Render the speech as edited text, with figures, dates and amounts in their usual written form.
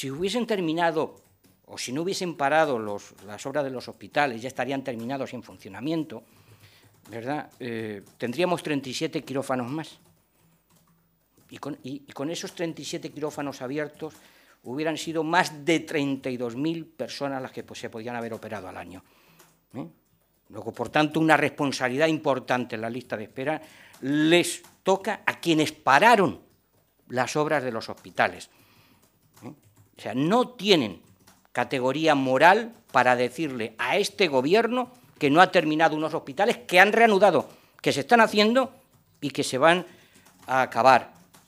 si hubiesen terminado o si no hubiesen parado las obras de los hospitales, ya estarían terminados y en funcionamiento, ¿verdad? Tendríamos 37 quirófanos más. Y con esos 37 quirófanos abiertos hubieran sido más de 32.000 personas las que se podían haber operado al año. Luego, por tanto, una responsabilidad importante en la lista de espera les toca a quienes pararon las obras de los hospitales. O sea, no tienen categoría moral para decirle a este gobierno que no ha terminado unos hospitales que han reanudado, que se están haciendo y que se van a acabar.